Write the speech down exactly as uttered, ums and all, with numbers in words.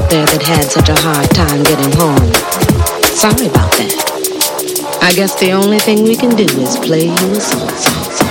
out there that had such a hard time getting home. Sorry about that. I guess the only thing we can do is play you a song, song, song.